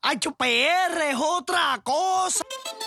HPR es otra cosa.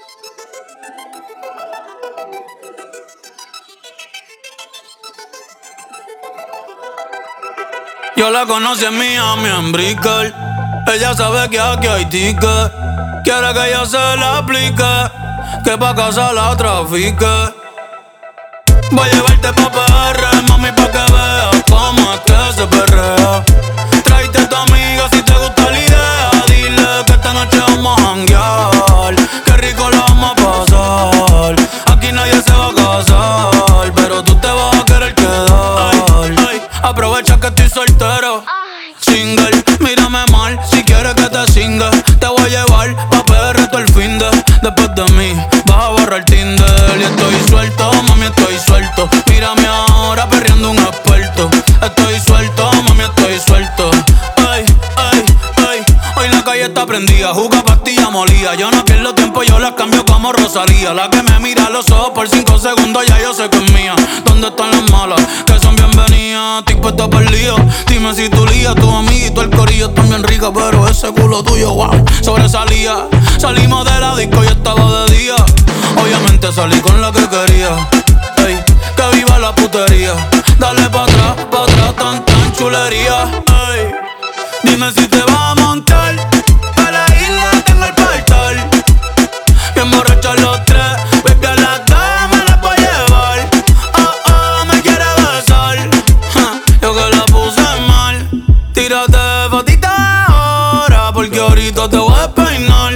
Yo la conocí en Miami, en Brickell. Ella sabe que aquí hay ticket. Quiere que yo se la aplique, que pa' casa la trafique. Voy a llevarte pa' PR, mami, pa' que veas cómo es que se perrea. Tráete a tu amiga si te gusta la idea. Dile que esta noche vamos a janguear. Qué rico la vamos a pasar. Aquí nadie se va a casar, pero tú te vas a querer quedar. Ay, aprovecha que estoy soltero. Single, mírame mal, si quieres que te singa. Te voy a llevar pa' PR todo el finde. Después de mí, vas a borrar Tinder. Y estoy suelto, mami, estoy suelto. Mírame ahora perreando un experto. Estoy suelto, mami, estoy suelto. Ay, ay, ay, hoy la calle está prendida. Juga pastilla molía. Yo no pierdo tiempo, yo la cambio como Rosalía. La que me mira a los ojos por 5 segundos, ya yo sé que es mía. ¿Dónde están las malas? Que son bienvenidas. Estoy puesto por el lío. Dime si tu lía, tu amiguito, el corillo están bien rica, pero ese culo tuyo, wow, sobresalía. Salimos de la disco y estaba de día. Obviamente salí con la que quería. Ey, que viva la putería. Dale pa' atrás, tan chulería. Ey, dime si te vas a montar. Pa' la isla tengo el portal. Bien borrachos los tres. Baby, a las dos me las voy a llevar. Oh, oh, me quiere besar. Yo que la puse mal. Tírate fotita ahora, porque ahorita te voy a peinar.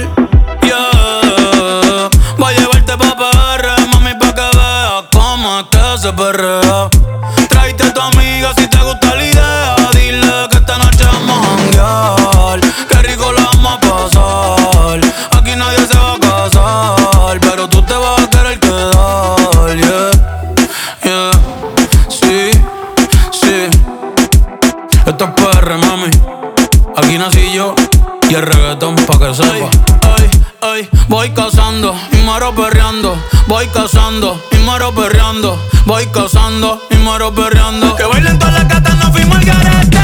Yeah. Voy a llevarte pa' PR, mami, pa' que veas cómo es que se perrea. Tráete a tu amiga si te gusta la idea. Dile que esta noche vamos a janguear. Qué rico la vamos a pasar. Aquí nadie se va a casar, pero tú te vas a querer quedar. Yeah, yeah, sí, sí. Esto es PR, mami. Aquí nací yo y el reggaetón pa' que sepa. Ay, ay, voy cazando y muero perreando. Voy cazando y muero perreando. Voy cazando y muero perreando. Que bailen todas las gatas, no fuimos al garete.